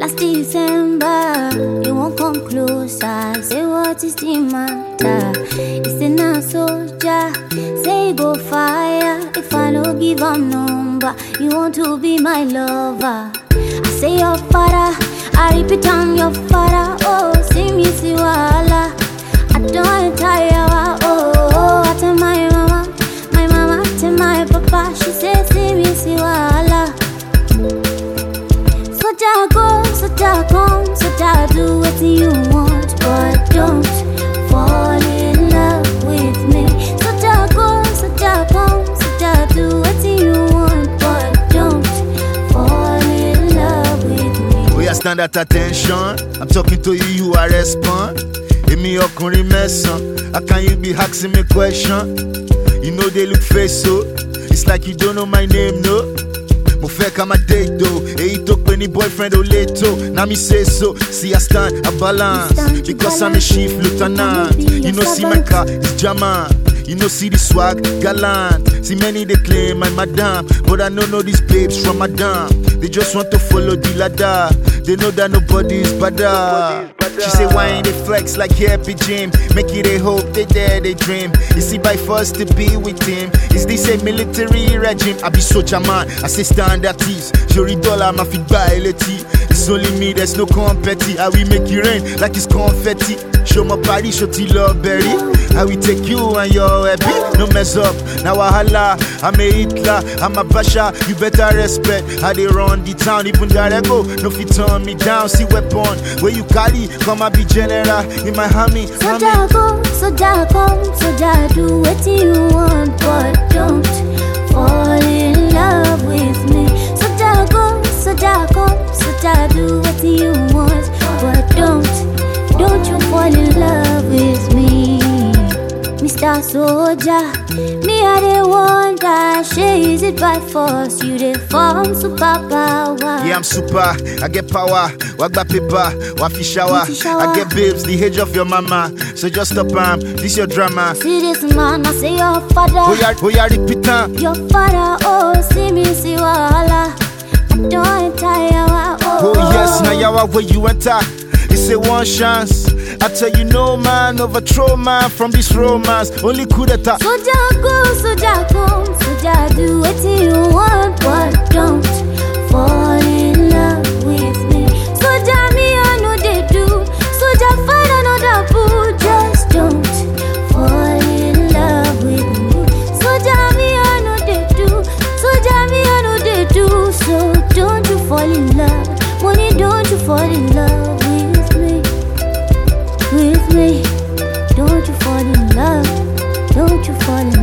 Last December, you won't come closer. Say what is the matter? You say now soldier, say go fire. If I don't give a number, you want to be my lover. I say your father, I repeat I'm your father. Oh, see me see wala. I don't tire. Oh, I tell my mama tell my papa. She says see me see wala. Soja go, soja come, soja do what you want, but don't fall in love with me. Soja go, soja come, soja do what you want, but don't fall in love with me. Oh, yeah, stand at attention. I'm talking to you, you are respond. Give me your curry messon. How can you be asking me question? You know they look face so. It's like you don't know my name, no. Mo fẹ́ ká máa date though. Èyí tó pè ní boyfriend ò lè tó. Now me say so. See I stand a balance because I'm a chief lieutenant. You know see my car is German. You know see the swag gallant. See many they claim I'm madam, but I don't know these babes from madam. They just want to follow the ladder. They know that nobody is better. She say why ain't they flex like happy gym? Make it a hope, they dare, they dream. You see by force to be with him. Is this a military regime? I be soldier man, I say standard tees. Jori dollar, my feet by leti. It's only me, there's no competi. I will make you rain like it's confetti. Show my body, show the love berry. I will take you and your happy. No mess up, now I holla. I'm a Hitler, I'm a Basha. You better respect how they run the town. Even gotta go, no fit turn me down. See weapon, where you carry, come and be general in my hammy. Soja go, soja come, soja do what you want, but don't fall in love with me. Soja go, soja come, soja do what you want, but don't you fall in love with me. Mr. Soldier, me I dey wonder, she is it by force? You dey form superpower. Yeah, I'm super, I get power. Wagba paper, wafi shower. I get babes, the age of your mama. So just stop this your drama. See this man, I say your father. Oh yeah, repeat your father, oh, see me see wala. I don't tire. Oh yes, now yawa where you enter. It's a one chance. I tell you no man overthrow man from this romance. Only coup d'etat. Soja go, soja come, soja do what you want, but don't fall in love with me. Soja me I know they do. Soja find another boo. Just don't fall in love with me. Soja me I know they do. Soja me I know they do. So don't you fall in love. Money, don't you fall in love with me. With me, don't you fall in love, don't you fall in love.